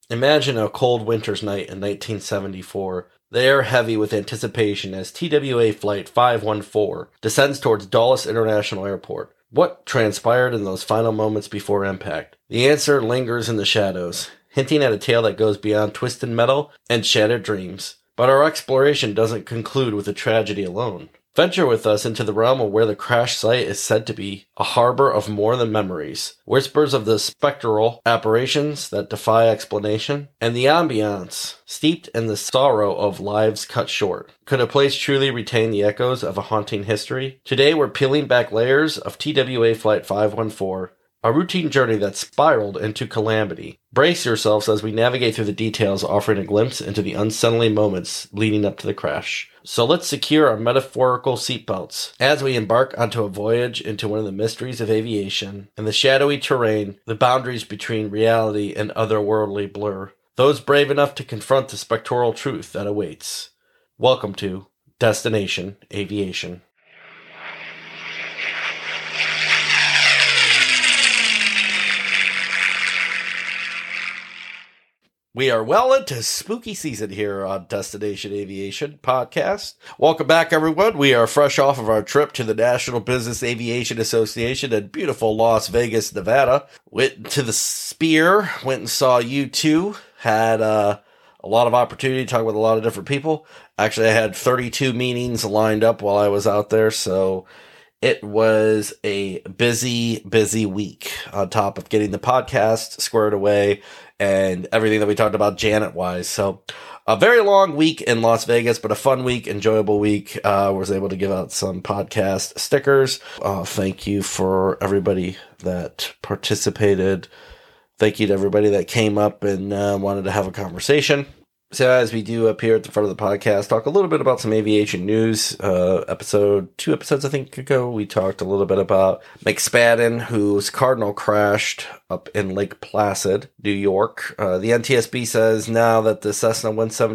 Imagine a cold winter's night in 1974. The air heavy with anticipation as TWA Flight 514 descends towards Dulles International Airport. What transpired in those final moments before impact? The answer lingers in the shadows, hinting at a tale that goes beyond twisted metal and shattered dreams. But our exploration doesn't conclude with the tragedy alone. Venture with us into the realm of where the crash site is said to be a harbor of more than memories, whispers of the spectral apparitions that defy explanation, and the ambiance steeped in the sorrow of lives cut short. Could a place truly retain the echoes of a haunting history? Today we're peeling back layers of TWA Flight 514, a routine journey that spiraled into calamity. Brace yourselves as we navigate through the details, offering a glimpse into the unsettling moments leading up to the crash. So let's secure our metaphorical seatbelts as we embark onto a voyage into one of the mysteries of aviation and the shadowy terrain, the boundaries between reality and otherworldly blur. Those brave enough to confront the spectral truth that awaits. Welcome to Destination Aviation. We are well into spooky season here on Destination Aviation Podcast. Welcome back, everyone. We are fresh off of our trip to the National Business Aviation Association in beautiful Las Vegas, Nevada. Went to the Sphere, went and saw U2, had a lot of opportunity to talk with a lot of different people. Actually, I had 32 meetings lined up while I was out there, so it was a busy, busy week on top of getting the podcast squared away and everything that we talked about Janet-wise. So a very long week in Las Vegas, but a fun week, enjoyable week. Was able to give out some podcast stickers. Thank you for everybody that participated. Thank you to everybody that came up and wanted to have a conversation. So as we do up here at the front of the podcast, talk a little bit about some aviation news. 2 episodes I think ago, we talked a little bit about McSpadden, whose Cardinal crashed up in Lake Placid, New York. The NTSB says now that the Cessna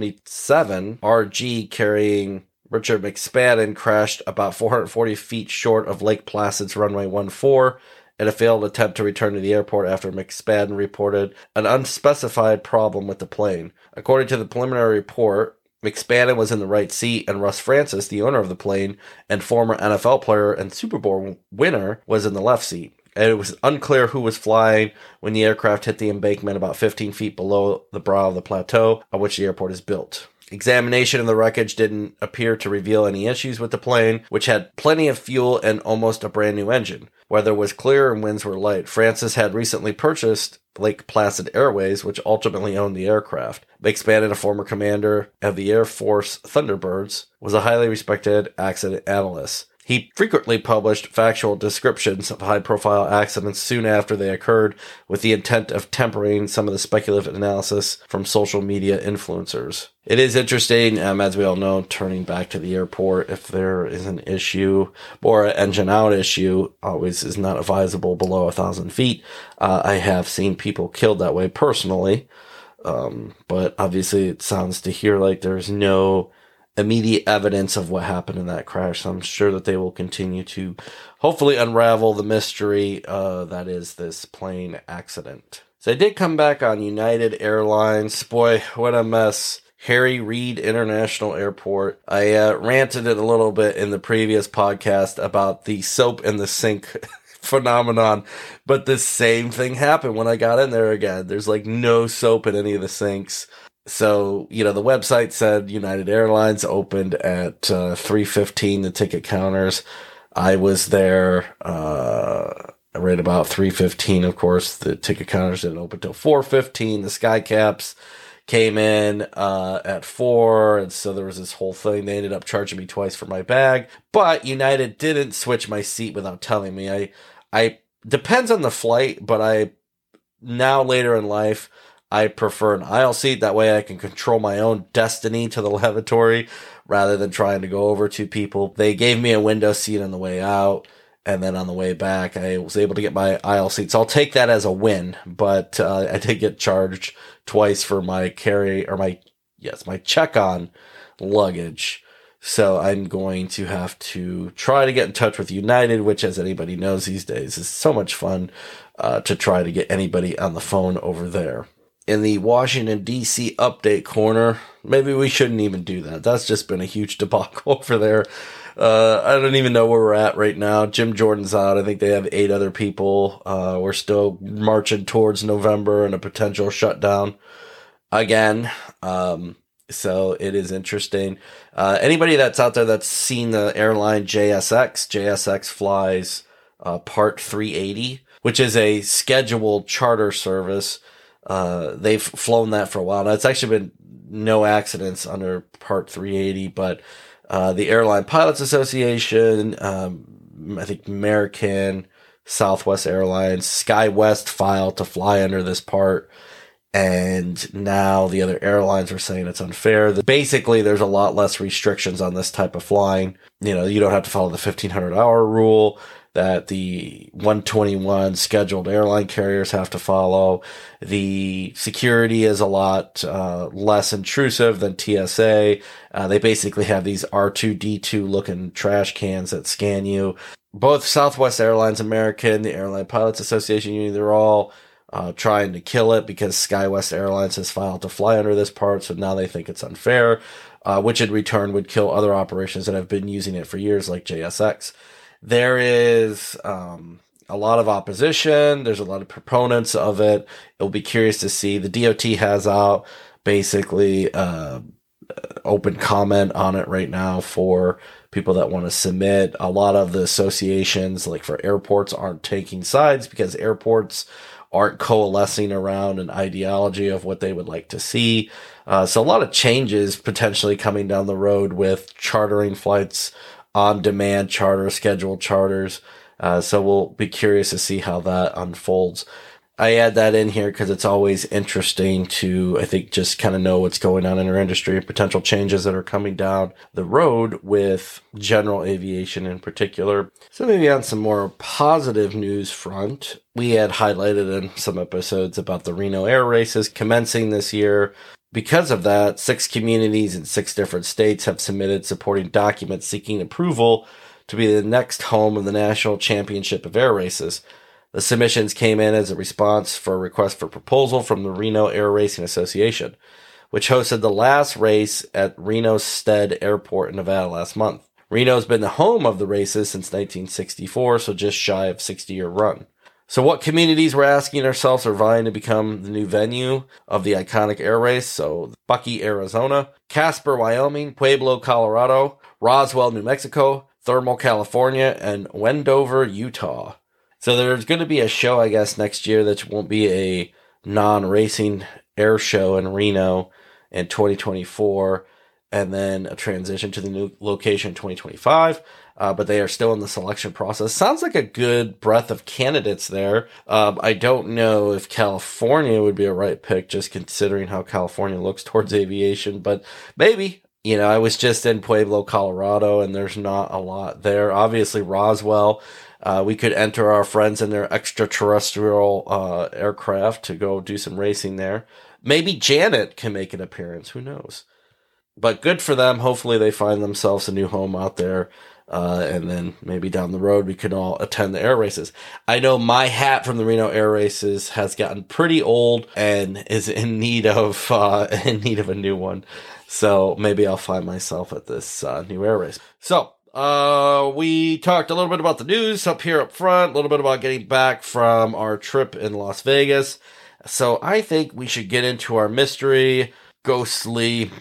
177 RG carrying Richard McSpadden crashed about 440 feet short of Lake Placid's runway 14 in a failed attempt to return to the airport after McSpadden reported an unspecified problem with the plane. According to the preliminary report, McSpadden was in the right seat, and Russ Francis, the owner of the plane and former NFL player and Super Bowl winner, was in the left seat. And it was unclear who was flying when the aircraft hit the embankment about 15 feet below the brow of the plateau on which the airport is built. Examination of the wreckage didn't appear to reveal any issues with the plane, which had plenty of fuel and almost a brand new engine. Weather was clear and winds were light. Francis had recently purchased Lake Placid Airways, which ultimately owned the aircraft. McSpadden, a former commander of the Air Force Thunderbirds, was a highly respected accident analyst. He frequently published factual descriptions of high-profile accidents soon after they occurred, with the intent of tempering some of the speculative analysis from social media influencers. It is interesting, as we all know, turning back to the airport, if there is an issue or an engine-out issue, always is not advisable below 1,000 feet. I have seen people killed that way personally, but obviously it sounds to hear like there's no immediate evidence of what happened in that crash. So I'm sure that they will continue to hopefully unravel the mystery that is this plane accident. So I did come back on United Airlines. Boy, what a mess. Harry Reid International Airport. I ranted it a little bit in the previous podcast about the soap in the sink phenomenon, but the same thing happened when I got in there again. There's like no soap in any of the sinks. So, the website said United Airlines opened at 3:15, the ticket counters. I was there right about 3:15, of course. The ticket counters didn't open until 4:15. The SkyCaps came in at 4, and so there was this whole thing. They ended up charging me twice for my bag, but United didn't switch my seat without telling me. I depends on the flight, but now later in life, I prefer an aisle seat. That way I can control my own destiny to the lavatory rather than trying to go over to people. They gave me a window seat on the way out, and then on the way back, I was able to get my aisle seat. So I'll take that as a win, but I did get charged twice for my my check-on luggage. So I'm going to have to try to get in touch with United, which, as anybody knows these days, is so much fun to try to get anybody on the phone over there. in the Washington, D.C. update corner. Maybe we shouldn't even do that. That's just been a huge debacle over there. I don't even know where we're at right now. Jim Jordan's out. I think they have 8 other people. We're still marching towards November and a potential shutdown again. So it is interesting. Anybody that's out there that's seen the airline JSX flies Part 380, which is a scheduled charter service. They've flown that for a while now. It's actually been no accidents under Part 380, but the Airline Pilots Association, I think American, Southwest Airlines, SkyWest filed to fly under this part. And now the other airlines are saying it's unfair. Basically, there's a lot less restrictions on this type of flying. You know, you don't have to follow the 1,500-hour rule that the 121 scheduled airline carriers have to follow. The security is a lot less intrusive than TSA. They basically have these R2-D2 looking trash cans that scan you. Both Southwest Airlines, American, the Airline Pilots Association Union, they're all trying to kill it because SkyWest Airlines has filed to fly under this part, so now they think it's unfair, which in return would kill other operations that have been using it for years, like JSX. There is a lot of opposition. There's a lot of proponents of it. It'll be curious to see. The DOT has out basically open comment on it right now for people that want to submit. A lot of the associations, like for airports, aren't taking sides because airports aren't coalescing around an ideology of what they would like to see. So a lot of changes potentially coming down the road with chartering flights, on-demand charter, scheduled charters. So we'll be curious to see how that unfolds. I add that in here because it's always interesting to, I think, just kind of know what's going on in our industry and potential changes that are coming down the road with general aviation in particular. So maybe on some more positive news front, we had highlighted in some episodes about the Reno Air Races commencing this year. Because of that, 6 communities in 6 different states have submitted supporting documents seeking approval to be the next home of the National Championship of Air Races. The submissions came in as a response for a request for proposal from the Reno Air Racing Association, which hosted the last race at Reno Stead Airport in Nevada last month. Reno's been the home of the races since 1964, so just shy of 60-year run. So what communities we're asking ourselves are vying to become the new venue of the iconic air race? So Bucky, Arizona, Casper, Wyoming, Pueblo, Colorado, Roswell, New Mexico, Thermal, California, and Wendover, Utah. So there's going to be a show, I guess, next year that won't be a non-racing air show in Reno in 2024, and then a transition to the new location in 2025. But they are still in the selection process. Sounds like a good breadth of candidates there. I don't know if California would be a right pick, just considering how California looks towards aviation, but maybe. You know, I was just in Pueblo, Colorado, and there's not a lot there. Obviously, Roswell, we could enter our friends in their extraterrestrial aircraft to go do some racing there. Maybe Janet can make an appearance. Who knows? But good for them. Hopefully they find themselves a new home out there. And then maybe down the road we can all attend the air races. I know my hat from the Reno Air Races has gotten pretty old and is in need of a new one. So maybe I'll find myself at this new air race. So we talked a little bit about the news up here up front, a little bit about getting back from our trip in Las Vegas. So I think we should get into our mystery, ghostly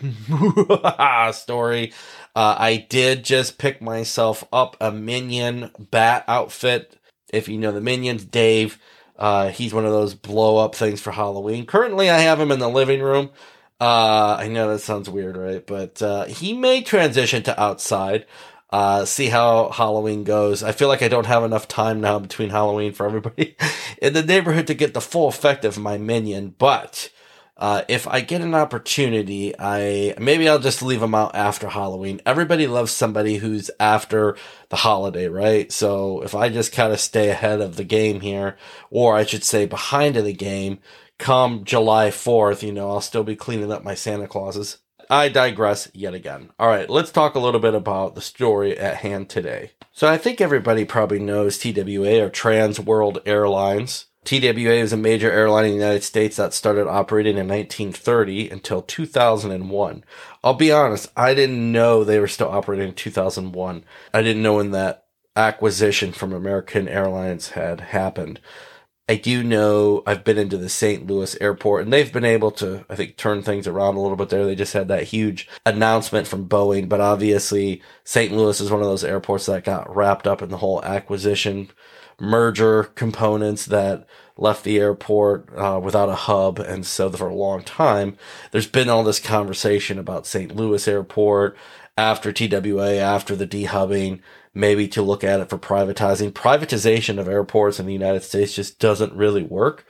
story. I did just pick myself up a Minion bat outfit. If you know the Minions, Dave, he's one of those blow up things for Halloween. Currently, I have him in the living room. I know that sounds weird, right? But he may transition to outside. See how Halloween goes. I feel like I don't have enough time now between Halloween for everybody in the neighborhood to get the full effect of my Minion. But if I get an opportunity, maybe I'll just leave him out after Halloween. Everybody loves somebody who's after the holiday, right? So if I just kind of stay ahead of the game here, or I should say behind of the game, come July 4th, I'll still be cleaning up my Santa Clauses. I digress yet again. All right, let's talk a little bit about the story at hand today. So I think everybody probably knows TWA, or Trans World Airlines. TWA was a major airline in the United States that started operating in 1930 until 2001. I'll be honest, I didn't know they were still operating in 2001. I didn't know when that acquisition from American Airlines had happened. I do know I've been into the St. Louis airport, and they've been able to, I think, turn things around a little bit there. They just had that huge announcement from Boeing, but obviously St. Louis is one of those airports that got wrapped up in the whole acquisition merger components that left the airport without a hub. And so for a long time, there's been all this conversation about St. Louis airport after TWA, after the dehubbing, maybe to look at it for privatizing. Privatization of airports in the United States just doesn't really work.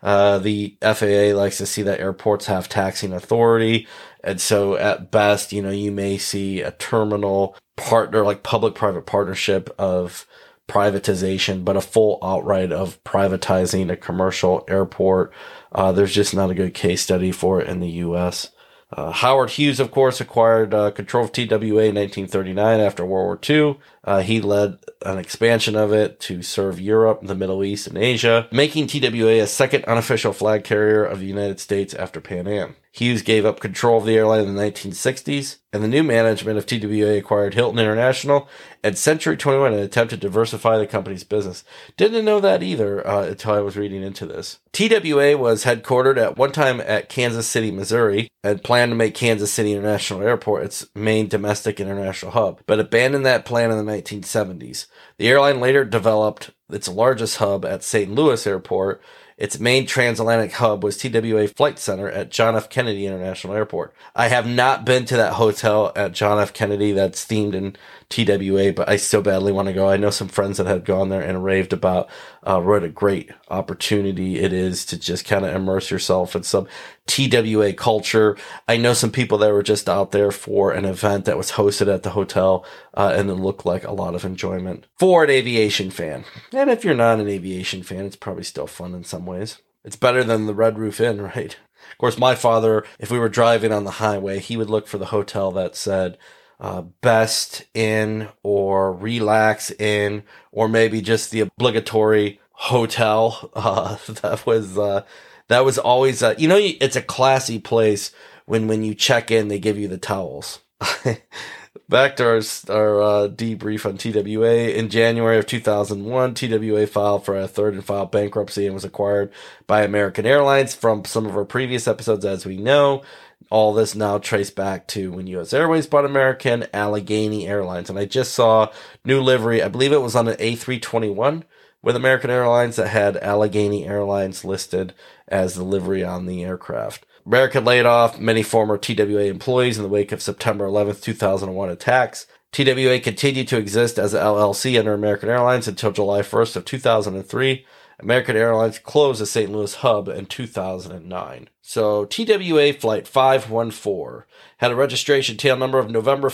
The FAA likes to see that airports have taxing authority. And so at best, you may see a terminal partner, like public-private partnership of privatization, but a full outright of privatizing a commercial airport. There's just not a good case study for it in the U.S. Howard Hughes, of course, acquired control of TWA in 1939 after World War II. He led an expansion of it to serve Europe, the Middle East, and Asia, making TWA a second unofficial flag carrier of the United States after Pan Am. Hughes gave up control of the airline in the 1960s, and the new management of TWA acquired Hilton International and Century 21 in an attempt to diversify the company's business. Didn't know that either until I was reading into this. TWA was headquartered at one time at Kansas City, Missouri, and planned to make Kansas City International Airport its main domestic international hub, but abandoned that plan in the 1970s. The airline later developed its largest hub at St. Louis Airport. Its main transatlantic hub was TWA Flight Center at John F. Kennedy International Airport. I have not been to that hotel at John F. Kennedy that's themed in TWA, but I still badly want to go. I know some friends that had gone there and raved about what a great opportunity it is to just kind of immerse yourself in some TWA culture. I know some people that were just out there for an event that was hosted at the hotel, and it looked like a lot of enjoyment for an aviation fan. And if you're not an aviation fan, it's probably still fun in some ways. It's better than the Red Roof Inn, right? Of course, my father, if we were driving on the highway, he would look for the hotel that said Best Inn or Relax Inn, or maybe just the obligatory hotel. That was always, it's a classy place when you check in, they give you the towels. Back to our debrief on TWA. In January of 2001, TWA filed for a third and final bankruptcy and was acquired by American Airlines. From some of our previous episodes, as we know, all this now traced back to when U.S. Airways bought American, Allegheny Airlines. And I just saw new livery, I believe it was on an A321 with American Airlines that had Allegheny Airlines listed as the livery on the aircraft. American laid off many former TWA employees in the wake of September 11th, 2001 attacks. TWA continued to exist as an LLC under American Airlines until July 1st of 2003. American Airlines closed the St. Louis hub in 2009. So TWA Flight 514 had a registration tail number of November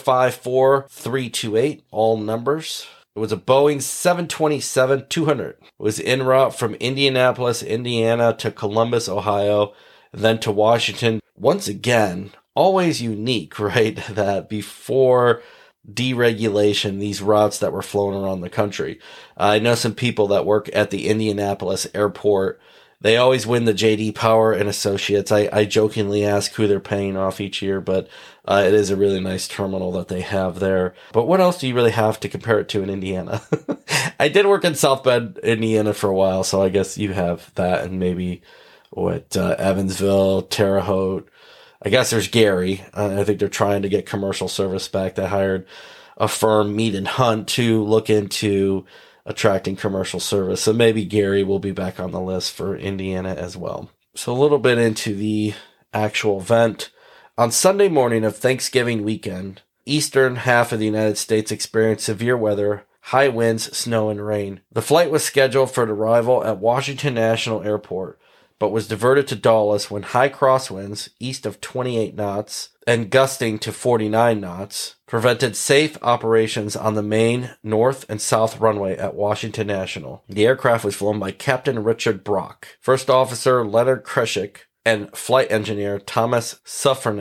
54328, all numbers. It was a Boeing 727-200. It was en route from Indianapolis, Indiana to Columbus, Ohio, then to Washington. Once again, always unique, right? That before deregulation, these routes that were flown around the country. I know some people that work at the Indianapolis airport. They always win the J.D. Power and Associates. I jokingly ask who they're paying off each year, but it is a really nice terminal that they have there. But what else do you really have to compare it to in Indiana? I did work in South Bend, Indiana for a while, so I guess you have that, and maybe Evansville, Terre Haute. I guess there's Gary. I think they're trying to get commercial service back. They hired a firm, Mead and Hunt, to look into attracting commercial service. So maybe Gary will be back on the list for Indiana as well. So a little bit into the actual event. On Sunday morning of Thanksgiving weekend, eastern half of the United States experienced severe weather, high winds, snow, and rain. The flight was scheduled for an arrival at Washington National Airport, but was diverted to Dulles when high crosswinds, east of 28 knots, and gusting to 49 knots, prevented safe operations on the main north and south runway at Washington National. The aircraft was flown by Captain Richard Brock, First Officer Leonard Kreshik, and Flight Engineer Thomas Suffernick.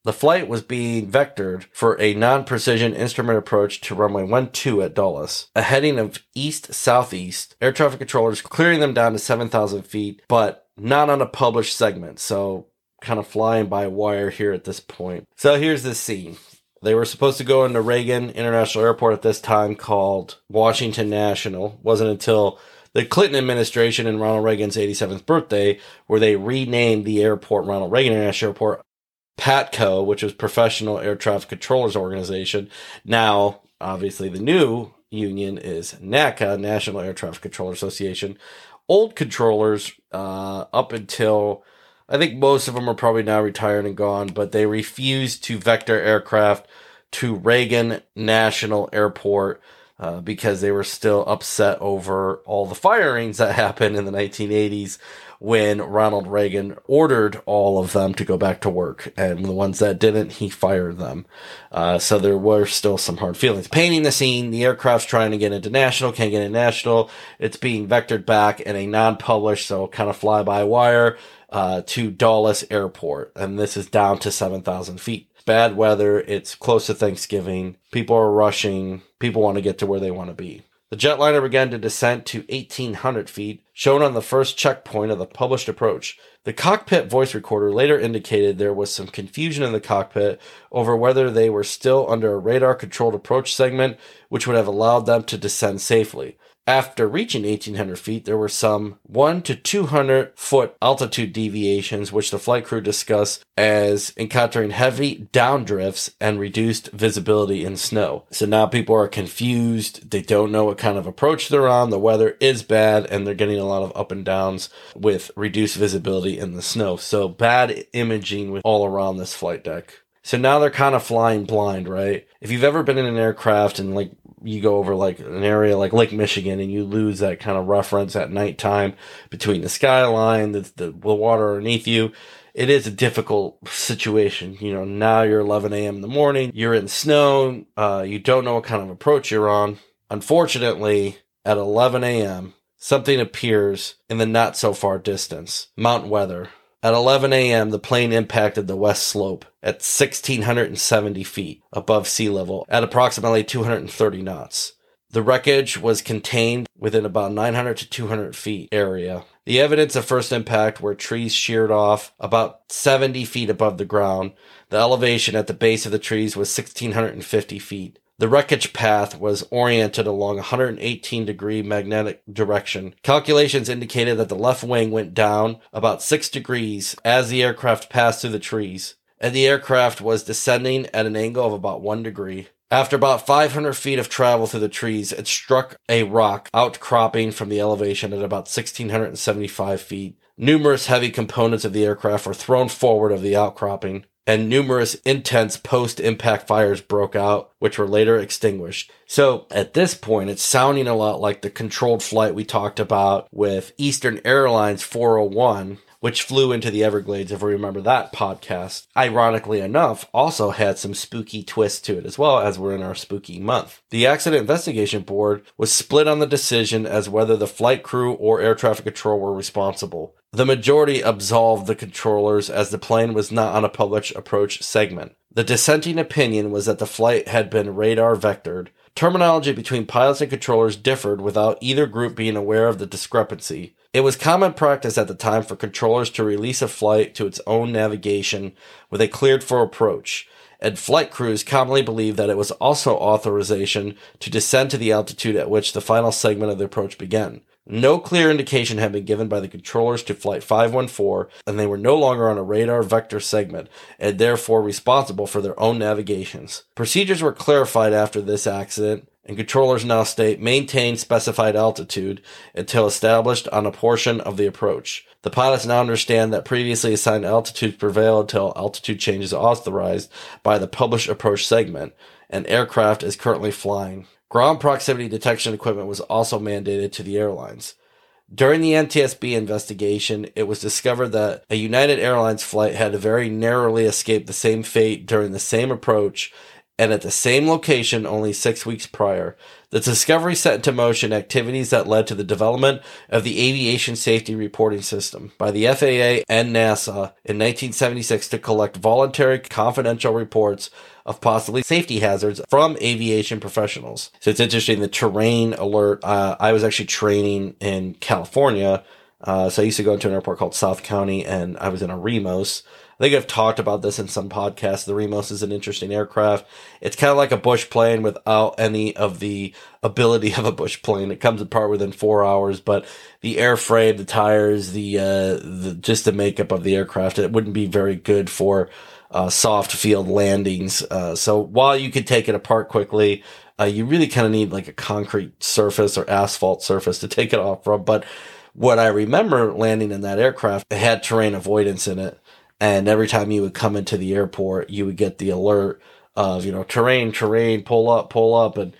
The flight was being vectored for a non-precision instrument approach to runway 12 at Dulles, a heading of east-southeast, air traffic controllers clearing them down to 7,000 feet, but not on a published segment, so kind of flying by wire here at this point. So here's the scene. They were supposed to go into Reagan International Airport at this time, called Washington National. It wasn't until the Clinton administration and Ronald Reagan's 87th birthday where they renamed the airport Ronald Reagan International Airport PATCO, which was Professional Air Traffic Controllers Organization. Now, obviously, the new union is NACA, National Air Traffic Controller Association. Old controllers, up until, I think most of them are probably now retired and gone, but they refused to vector aircraft to Reagan National Airport because they were still upset over all the firings that happened in the 1980s when Ronald Reagan ordered all of them to go back to work. And the ones that didn't, he fired them. So there were still some hard feelings. Painting the scene, the aircraft's trying to get into National, can't get into National. It's being vectored back in a non-published, so kind of fly-by-wire, to Dulles Airport. And this is down to 7,000 feet. Bad weather. It's close to Thanksgiving. People are rushing. People want to get to where they want to be. The jetliner began to descend to 1,800 feet, shown on the first checkpoint of the published approach. The cockpit voice recorder later indicated there was some confusion in the cockpit over whether they were still under a radar-controlled approach segment, which would have allowed them to descend safely. After reaching 1,800 feet, there were some 1 to 200 foot altitude deviations, which the flight crew discussed as encountering heavy downdrifts and reduced visibility in snow. So now people are confused. They don't know what kind of approach they're on. The weather is bad, and they're getting a lot of up and downs with reduced visibility in the snow. So bad imaging with all around this flight deck. So now they're kind of flying blind, right? If you've ever been in an aircraft and you go over an area like Lake Michigan and you lose that kind of reference at nighttime between the skyline, the water underneath you, it is a difficult situation. Now you're 11 a.m. in the morning, you're in snow, you don't know what kind of approach you're on. Unfortunately, at 11 a.m., something appears in the not so far distance. Mount Weather. At 11 a.m., the plane impacted the west slope at 1,670 feet above sea level at approximately 230 knots. The wreckage was contained within about 900 to 200 feet area. The evidence of first impact were trees sheared off about 70 feet above the ground. The elevation at the base of the trees was 1,650 feet. The wreckage path was oriented along a 118-degree magnetic direction. Calculations indicated that the left wing went down about 6 degrees as the aircraft passed through the trees, and the aircraft was descending at an angle of about 1 degree. After about 500 feet of travel through the trees, it struck a rock outcropping from the elevation at about 1,675 feet. Numerous heavy components of the aircraft were thrown forward of the outcropping, and numerous intense post-impact fires broke out, which were later extinguished. So at this point, it's sounding a lot like the controlled flight we talked about with Eastern Airlines 401, which flew into the Everglades, if we remember that podcast. Ironically enough, also had some spooky twists to it as well, as we're in our spooky month. The Accident Investigation Board was split on the decision as whether the flight crew or air traffic control were responsible. The majority absolved the controllers as the plane was not on a published approach segment. The dissenting opinion was that the flight had been radar vectored. Terminology between pilots and controllers differed without either group being aware of the discrepancy. It was common practice at the time for controllers to release a flight to its own navigation with a cleared for approach, and flight crews commonly believed that it was also authorization to descend to the altitude at which the final segment of the approach began. No clear indication had been given by the controllers to Flight 514, and they were no longer on a radar vector segment, and therefore responsible for their own navigations. Procedures were clarified after this accident, and controllers now state maintain specified altitude until established on a portion of the approach. The pilots now understand that previously assigned altitudes prevail until altitude change is authorized by the published approach segment, and aircraft is currently flying. Ground proximity detection equipment was also mandated to the airlines. During the NTSB investigation, it was discovered that a United Airlines flight had very narrowly escaped the same fate during the same approach and at the same location only 6 weeks prior. The discovery set into motion activities that led to the development of the Aviation Safety Reporting System by the FAA and NASA in 1976 to collect voluntary confidential reports of possibly safety hazards from aviation professionals. So it's interesting, the terrain alert. I was actually training in California. So I used to go into an airport called South County, and I was in a Remos. I think I've talked about this in some podcasts. The Remos is an interesting aircraft. It's kind of like a bush plane without any of the ability of a bush plane. It comes apart within 4 hours, but the airframe, the tires, the just the makeup of the aircraft, it wouldn't be very good for soft field landings. So while you could take it apart quickly, you really kind of need like a concrete surface or asphalt surface to take it off from. But what I remember landing in that aircraft, it had terrain avoidance in it. And every time you would come into the airport, you would get the alert of, terrain, pull up. And,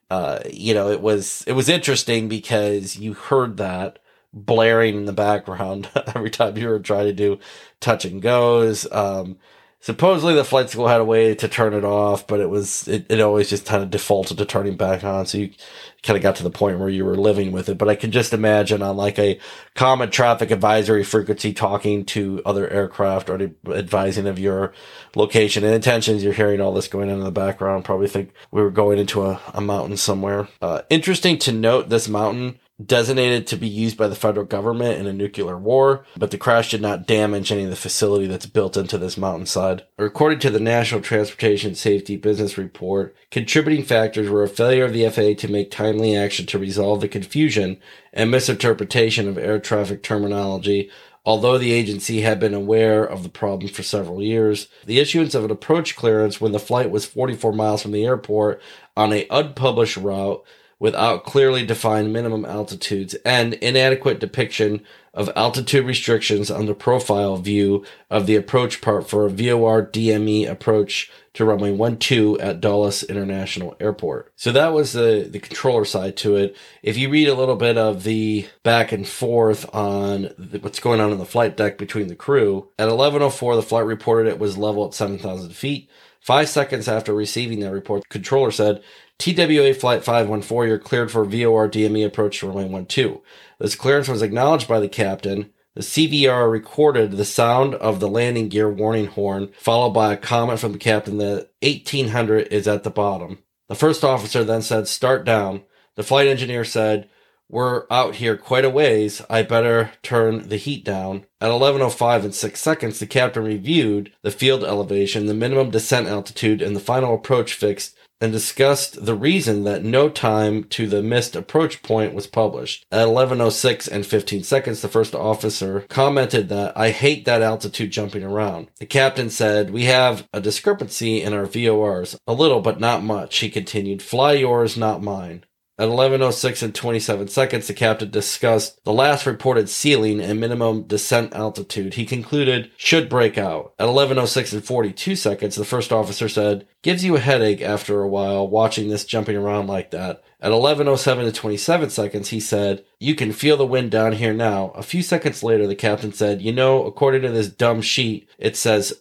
it was interesting because you heard that blaring in the background every time you were trying to do touch and goes. Supposedly the flight school had a way to turn it off, but it always just kind of defaulted to turning back on. So you kind of got to the point where you were living with it. But I can just imagine on like a common traffic advisory frequency talking to other aircraft or advising of your location and intentions. You're hearing all this going on in the background. Probably think we were going into a mountain somewhere. Interesting to note, this mountain designated to be used by the federal government in a nuclear war, but the crash did not damage any of the facility that's built into this mountainside. According to the National Transportation Safety Business Report, contributing factors were a failure of the FAA to make timely action to resolve the confusion and misinterpretation of air traffic terminology. Although the agency had been aware of the problem for several years, the issuance of an approach clearance when the flight was 44 miles from the airport on an unpublished route without clearly defined minimum altitudes and inadequate depiction of altitude restrictions on the profile view of the approach part for a VOR DME approach to runway 12 at Dulles International Airport. So that was the controller side to it. If you read a little bit of the back and forth on what's going on in the flight deck between the crew, at 11:04 the flight reported it was level at 7,000 feet. 5 seconds after receiving that report, the controller said, TWA Flight 514, you're cleared for VOR DME approach to runway 12. This clearance was acknowledged by the captain. The CVR recorded the sound of the landing gear warning horn, followed by a comment from the captain that 1800 is at the bottom. The first officer then said, start down. The flight engineer said, we're out here quite a ways. I better turn the heat down. At 11:05 and 6 seconds, the captain reviewed the field elevation, the minimum descent altitude, and the final approach fixed, and discussed the reason that no time to the missed approach point was published. At 11:06 and 15 seconds, the first officer commented that, I hate that altitude jumping around. The captain said, we have a discrepancy in our VORs. A little, but not much. He continued, fly yours, not mine. At 11:06 and 27 seconds, the captain discussed the last reported ceiling and minimum descent altitude. He concluded, should break out. At 11:06 and 42 seconds, the first officer said, gives you a headache after a while watching this jumping around like that. At 11:07 and 27 seconds, he said, you can feel the wind down here now. A few seconds later, the captain said, according to this dumb sheet, it says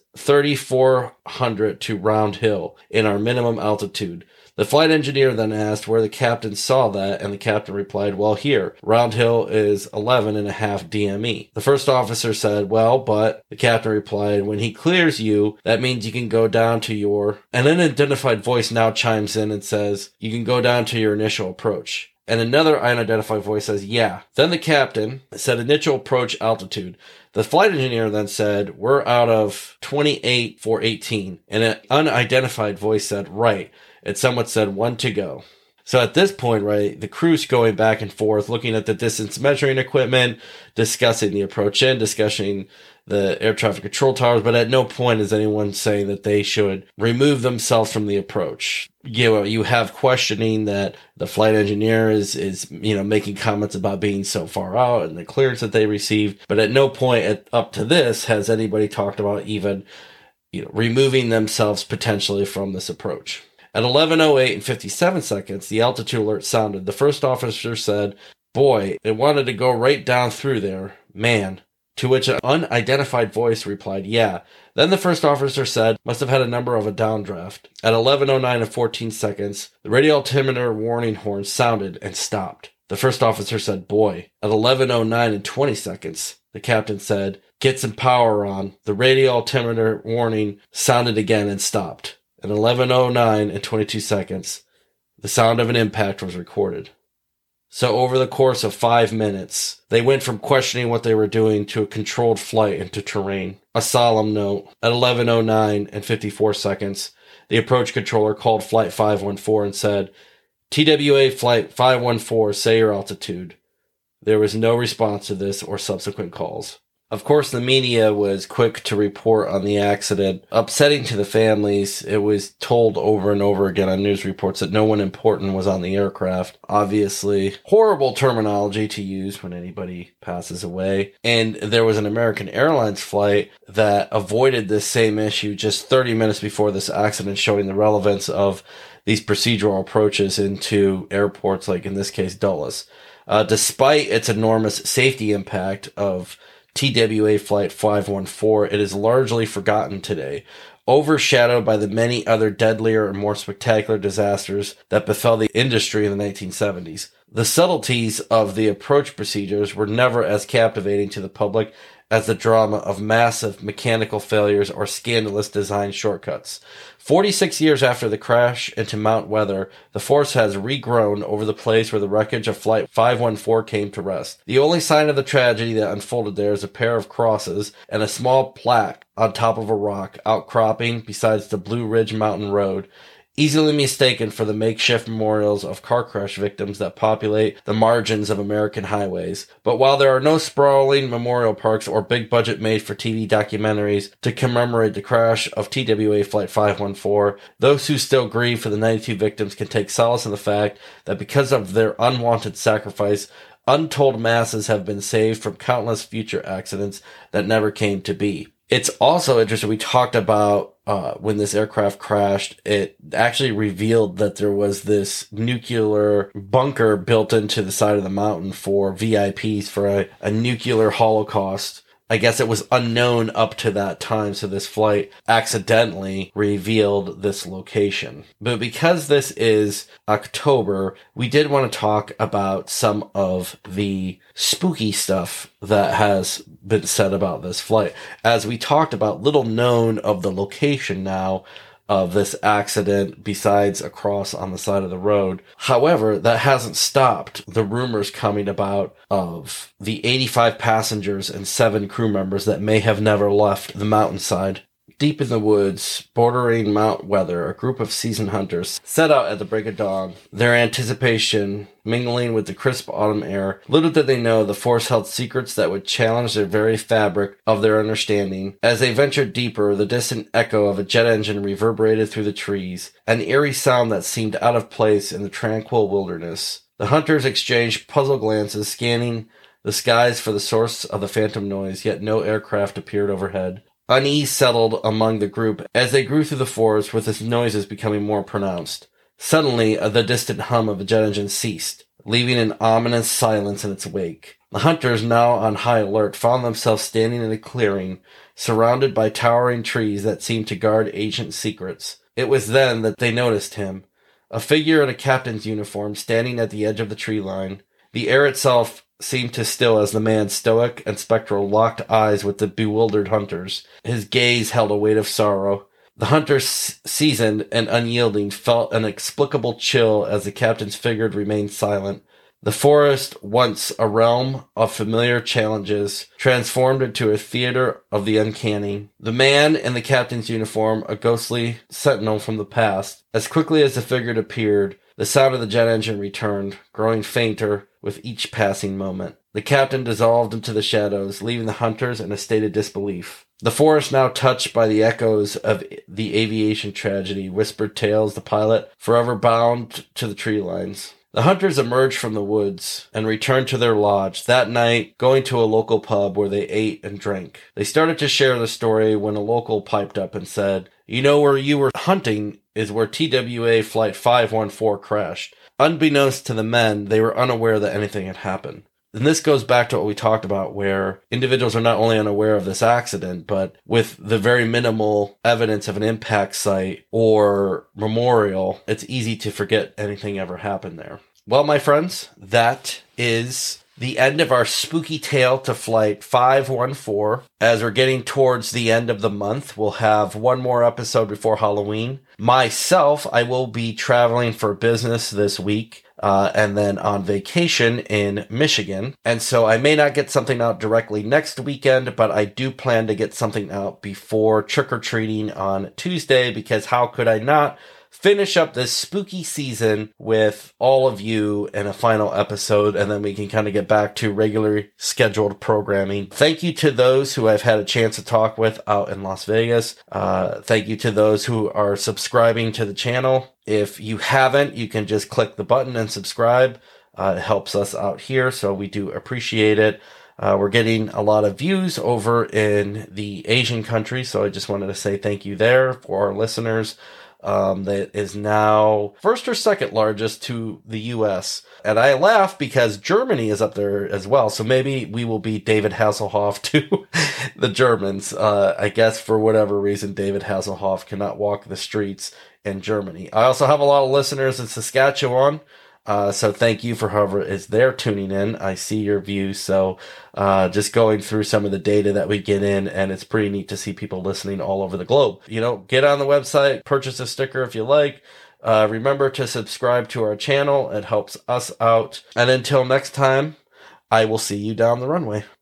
3,400 to Round Hill in our minimum altitude. The flight engineer then asked where the captain saw that, and the captain replied, well, here, Round Hill is 11.5 DME. The first officer said, well, but the captain replied, when he clears you, that means you can go down to your... An unidentified voice now chimes in and says, you can go down to your initial approach. And another unidentified voice says, yeah. Then the captain said initial approach altitude. The flight engineer then said, we're out of 28 for 18. And an unidentified voice said, right. And someone said, 1 to go. So at this point, right, the crew's going back and forth, looking at the distance measuring equipment, discussing the approach in, discussing the air traffic control towers, but at no point is anyone saying that they should remove themselves from the approach. You have questioning that the flight engineer is making comments about being so far out and the clearance that they received, but at no point up to this has anybody talked about even, removing themselves potentially from this approach. At 11:08 and 57 seconds, the altitude alert sounded. The first officer said, boy, it wanted to go right down through there. Man, To which an unidentified voice replied, yeah. Then the first officer said, must have had a number of a downdraft. At 11:09 and 14 seconds, the radio altimeter warning horn sounded and stopped. The first officer said, boy. At 11:09 and 20 seconds, the captain said, get some power on. The radio altimeter warning sounded again and stopped. At 11:09 and 22 seconds, the sound of an impact was recorded. So over the course of 5 minutes, they went from questioning what they were doing to a controlled flight into terrain. A solemn note, at 11:09 and 54 seconds, the approach controller called Flight 514 and said, TWA Flight 514, say your altitude. There was no response to this or subsequent calls. Of course, the media was quick to report on the accident. Upsetting to the families, it was told over and over again on news reports that no one important was on the aircraft. Obviously, horrible terminology to use when anybody passes away. And there was an American Airlines flight that avoided this same issue just 30 minutes before this accident, showing the relevance of these procedural approaches into airports, like in this case, Dulles. Despite its enormous safety impact of TWA Flight 514, it is largely forgotten today, overshadowed by the many other deadlier and more spectacular disasters that befell the industry in the 1970s. The subtleties of the approach procedures were never as captivating to the public as the drama of massive mechanical failures or scandalous design shortcuts. 46 years after the crash into Mount Weather, the force has regrown over the place where the wreckage of Flight 514 came to rest. The only sign of the tragedy that unfolded there is a pair of crosses and a small plaque on top of a rock outcropping besides the Blue Ridge Mountain Road, easily mistaken for the makeshift memorials of car crash victims that populate the margins of American highways. But while there are no sprawling memorial parks or big budget made-for-TV documentaries to commemorate the crash of TWA Flight 514, those who still grieve for the 92 victims can take solace in the fact that because of their unwanted sacrifice, untold masses have been saved from countless future accidents that never came to be. It's also interesting, we talked about when this aircraft crashed, it actually revealed that there was this nuclear bunker built into the side of the mountain for VIPs for a nuclear holocaust. I guess it was unknown up to that time, so this flight accidentally revealed this location. But because this is October, we did want to talk about some of the spooky stuff that has been said about this flight. As we talked about, little known of the location now of this accident besides a cross on the side of the road. However, that hasn't stopped the rumors coming about of the 85 passengers and 7 crew members that may have never left the mountainside. Deep in the woods, bordering Mount Weather, a group of seasoned hunters set out at the break of dawn, their anticipation mingling with the crisp autumn air. Little did they know the force held secrets that would challenge their very fabric of their understanding. As they ventured deeper, the distant echo of a jet engine reverberated through the trees, an eerie sound that seemed out of place in the tranquil wilderness. The hunters exchanged puzzled glances, scanning the skies for the source of the phantom noise, yet no aircraft appeared overhead. Unease settled among the group as they grew through the forest, with its noises becoming more pronounced. Suddenly, the distant hum of a jet engine ceased, leaving an ominous silence in its wake. The hunters, now on high alert, found themselves standing in a clearing, surrounded by towering trees that seemed to guard ancient secrets. It was then that they noticed him, a figure in a captain's uniform standing at the edge of the tree line. The air itself seemed to still as the man's stoic and spectral locked eyes with the bewildered hunters. His gaze held a weight of sorrow. The hunters, seasoned and unyielding, felt an inexplicable chill as the captain's figure remained silent. The forest, once a realm of familiar challenges, transformed into a theater of the uncanny. The man in the captain's uniform, a ghostly sentinel from the past. As quickly as the figure appeared, the sound of the jet engine returned, growing fainter with each passing moment. The captain dissolved into the shadows, leaving the hunters in a state of disbelief. The forest, now touched by the echoes of the aviation tragedy, whispered tales the pilot, forever bound to the tree lines. The hunters emerged from the woods and returned to their lodge, that night going to a local pub where they ate and drank. They started to share the story when a local piped up and said, "You know where you were hunting is where TWA Flight 514 crashed." Unbeknownst to the men, they were unaware that anything had happened. And this goes back to what we talked about, where individuals are not only unaware of this accident, but with the very minimal evidence of an impact site or memorial, it's easy to forget anything ever happened there. Well, my friends, that is the end of our spooky tale to Flight 514. As we're getting towards the end of the month, we'll have one more episode before Halloween. Myself, I will be traveling for business this week. And then on vacation in Michigan. And so I may not get something out directly next weekend, but I do plan to get something out before trick-or-treating on Tuesday, because how could I not finish up this spooky season with all of you in a final episode, and then we can kind of get back to regularly scheduled programming. Thank you to those who I've had a chance to talk with out in Las Vegas. Thank you to those who are subscribing to the channel. If you haven't, you can just click the button and subscribe. It helps us out here, so we do appreciate it. We're getting a lot of views over in the Asian countries, so I just wanted to say thank you there for our listeners. That is now first or second largest to the U.S. And I laugh because Germany is up there as well. So maybe we will beat David Hasselhoff to the Germans. I guess for whatever reason, David Hasselhoff cannot walk the streets in Germany. I also have a lot of listeners in Saskatchewan. So thank you for whoever is there tuning in. I see your views. So just going through some of the data that we get in, and it's pretty neat to see people listening all over the globe. Get on the website, purchase a sticker if you like. Remember to subscribe to our channel. It helps us out. And until next time, I will see you down the runway.